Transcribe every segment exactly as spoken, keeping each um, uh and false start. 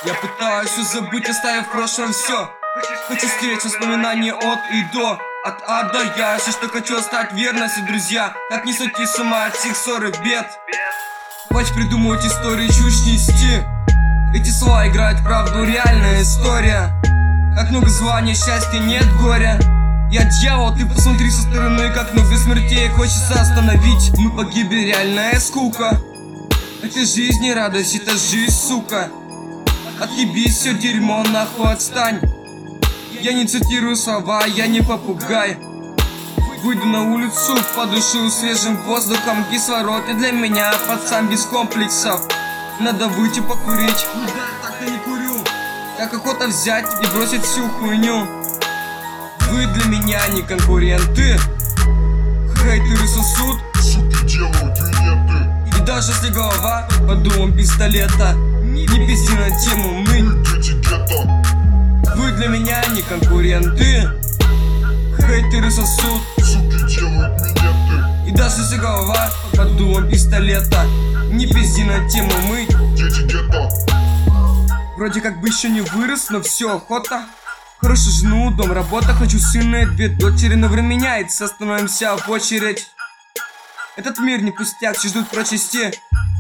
Я пытаюсь все забыть, оставив в прошлом все. Хочу стереть воспоминания от и до, от А до Я. Все, что хочу, остать верности, друзья. Так не сойти с ума от всех ссор и бед. Хватит придумывать истории, чушь нести. Эти слова играют в правду, реальная история. Как много звания, счастья, нет горя. Я дьявол, ты посмотри со стороны, как много смертей хочется остановить. Мы погибли, реальная скука. Это жизнь не радость, это жизнь, сука. Отъебись, все дерьмо, нахуй отстань. Я не цитирую слова, я не попугай. Выйду на улицу, подышу свежим воздухом. Кислород и для меня пацан без комплексов. Надо выйти покурить. Ну да, так-то не курю. Как охота взять и бросить всю хуйню. Вы для меня не конкуренты. Хейтеры сосут, суки делают винеты. И даже если голова под дулом пистолета. Не пизди на тему, мы дети гетто. Вы для меня не конкуренты. Хейтеры сосут, суки делают минеты. И даже если голова под дулом пистолета. Не пизди на тему, мы дети гетто. Вроде как бы еще не вырос, но все, охота. Хорошую жену, дом, работа, хочу сына и две дочери. Но время меняется, становимся в очередь. Этот мир не пустяк, все ждут прочести.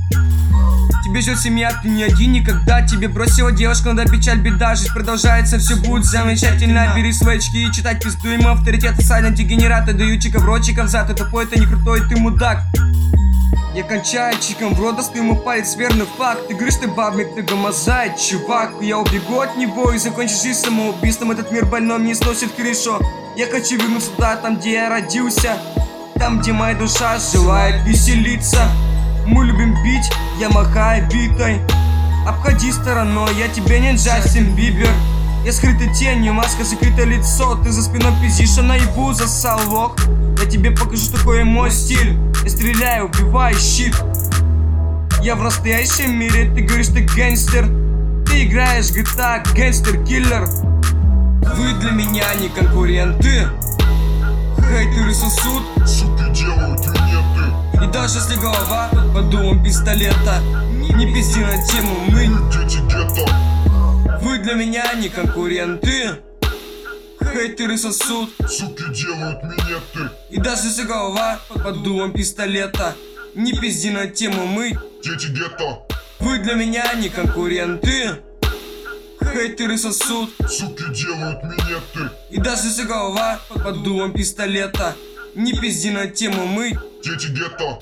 Тебе ждет семья, ты не один никогда. Тебе бросила девушка, надо печаль, беда. Жизнь продолжается, все будет замечательно. Бери свои очки и читать пизду ему авторитеты. Сайлент дегенераты, даю чиков, ротчиков зад. Ты тупой, ты не крутой, ты мудак. Я кончаю чиком в рот, достаю ему палец, верный факт. Ты говоришь, ты бабник, ты гомозаид, чувак. Я убегу от него и закончу жизнь самоубийством. Этот мир больной мне сносит крышу. Я хочу вернуться туда, там где я родился. Там где моя душа желает веселиться. Мы любим бить, я махаю битой. Обходи стороной, я тебе не Джастин Бибер. Я скрытой тенью, маска, закрытое лицо. Ты за спиной пиздишь, а наебу засал лох. Я тебе покажу, что такое мой стиль. Я стреляю, убиваю, щит. Я в настоящем мире, ты говоришь, ты гангстер. Ты играешь джи ти эй, гангстер-киллер. Вы для меня не конкуренты. Хейтеры сосут, суки делают винеты. И даже если голова под дулом пистолета. Не пизди на тему, мы дети гетто. Вы для меня не конкуренты. Хейтеры сосут, суки делают минеты. И даже если голова под дулом пистолета. Не пизди на тему, мы дети гетто. Вы для меня не конкуренты. Хейтеры сосут, суки делают минеты. И даже если голова под дулом пистолета. Не пизди на тему, мы дети гетто.